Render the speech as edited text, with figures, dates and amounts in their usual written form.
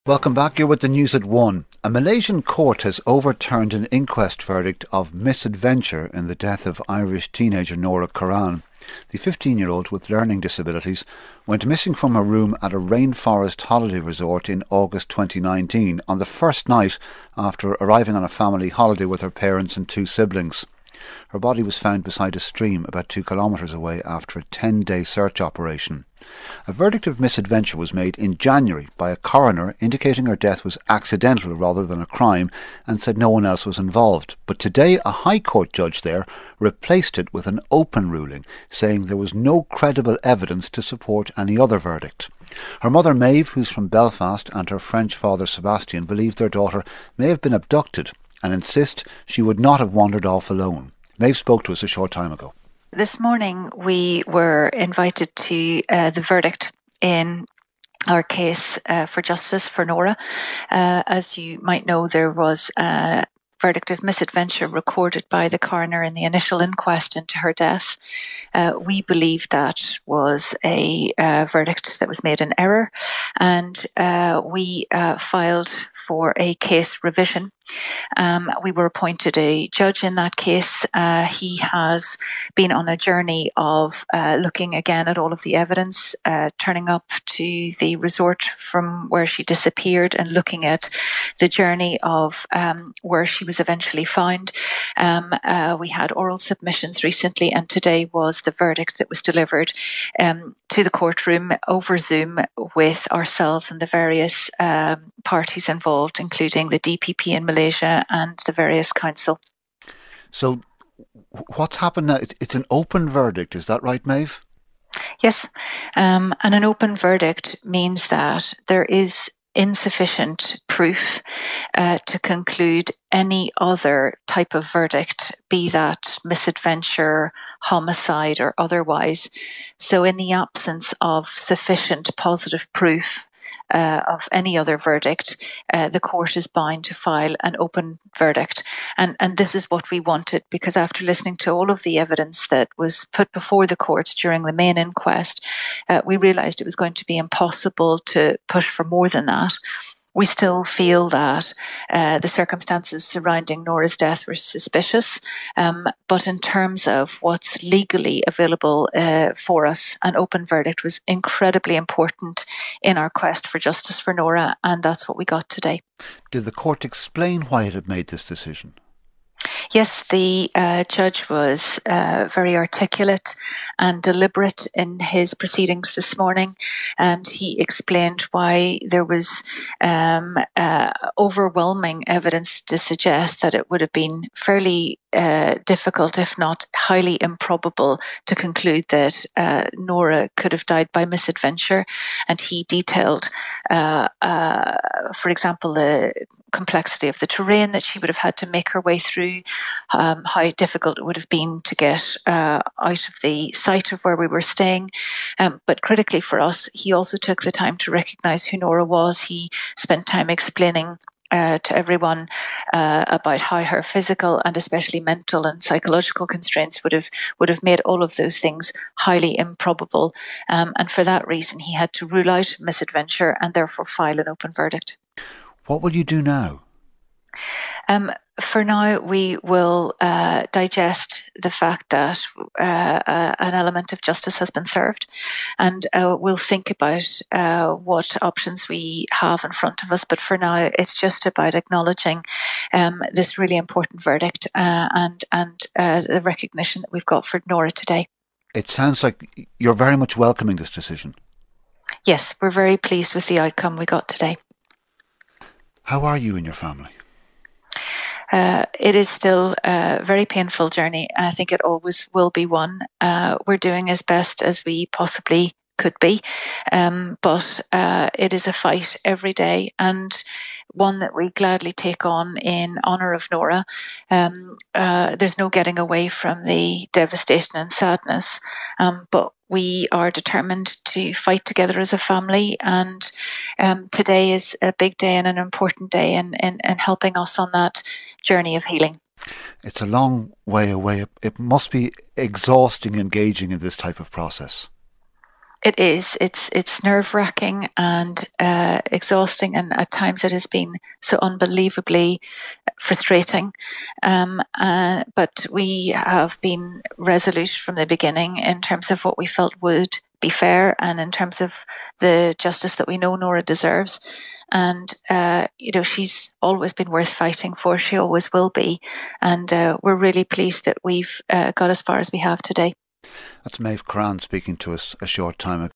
Welcome back. You're with the news at 1. A Malaysian court has overturned an inquest verdict of misadventure in the death of Irish teenager Nora Curran. The 15-year-old with learning disabilities went missing from her room at a rainforest holiday resort in August 2019 on the first night after arriving on a family holiday with her parents and two siblings. Her body was found beside a stream about 2 kilometres away after a 10-day search operation. A verdict of misadventure was made in January by a coroner indicating her death was accidental rather than a crime and said no one else was involved. But today a High Court judge there replaced it with an open ruling, saying there was no credible evidence to support any other verdict. Her mother Maeve, who's from Belfast, and her French father Sebastian believe their daughter may have been abducted and insist she would not have wandered off alone. Maeve spoke to us a short time ago. This morning we were invited to the verdict in our case for justice for Nora. As you might know, there was a verdict of misadventure recorded by the coroner in the initial inquest into her death. We believe that was a verdict that was made in error, and we filed for a case revision. We were appointed a judge in that case. He has been on a journey of looking again at all of the evidence, turning up to the resort from where she disappeared and looking at the journey of where she was eventually found. We had oral submissions recently, and today was the verdict that was delivered to the courtroom over Zoom with ourselves and the various parties involved, including the DPP in Malaysia and the various council. So what's happened now? It's an open verdict, is that right, Maeve? Yes, and an open verdict means that there is insufficient proof to conclude any other type of verdict, be that misadventure, homicide or otherwise. So in the absence of sufficient positive proof of any other verdict, the court is bound to file an open verdict. And this is what we wanted, because after listening to all of the evidence that was put before the court during the main inquest, we realised it was going to be impossible to push for more than that. We still feel that the circumstances surrounding Nora's death were suspicious, but in terms of what's legally available for us, an open verdict was incredibly important in our quest for justice for Nora, and that's what we got today. Did the court explain why it had made this decision? Yes, the judge was very articulate and deliberate in his proceedings this morning, and he explained why there was overwhelming evidence to suggest that it would have been fairly difficult, if not highly improbable, to conclude that Nora could have died by misadventure. And he detailed, for example, the complexity of the terrain that she would have had to make her way through, how difficult it would have been to get out of the site of where we were staying. But critically for us, he also took the time to recognise who Nora was. He spent time explaining to everyone about how her physical and especially mental and psychological constraints would have made all of those things highly improbable. And for that reason, he had to rule out misadventure and therefore file an open verdict. What will you do now? For now, we will digest the fact that an element of justice has been served, and we'll think about what options we have in front of us. But for now, it's just about acknowledging this really important verdict and the recognition that we've got for Nora today. It sounds like you're very much welcoming this decision. Yes, we're very pleased with the outcome we got today. How are you and your family? It is still a very painful journey. I think it always will be one. We're doing as best as we possibly could be, but it is a fight every day, and one that we gladly take on in honour of Nora. There's no getting away from the devastation and sadness, but we are determined to fight together as a family, and today is a big day and an important day in helping us on that journey of healing. It's a long way away. It must be exhausting engaging in this type of process. It is. It's nerve-wracking and exhausting, and at times it has been so unbelievably frustrating. But we have been resolute from the beginning in terms of what we felt would be fair, and in terms of the justice that we know Nora deserves. And she's always been worth fighting for. She always will be, and we're really pleased that we've got as far as we have today. That's Maeve Curran speaking to us a short time ago.